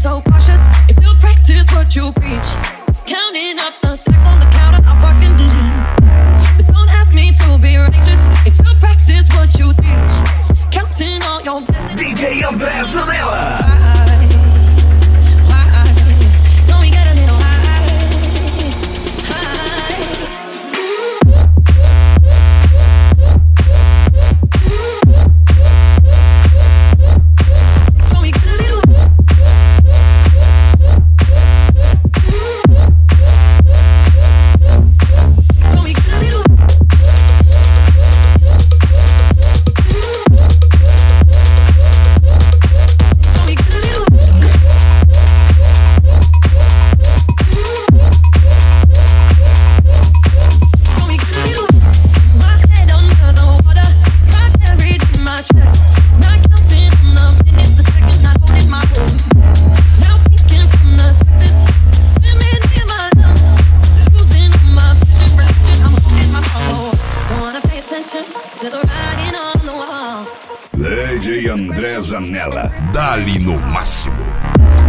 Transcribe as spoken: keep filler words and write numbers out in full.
so cautious. If you practice what you preach, counting up the stacks on the counter, I fucking do. But don't ask me to be righteous. If you practice what you teach, counting all your blessings. D J André Zanella. D J André Zanella. Dali no máximo.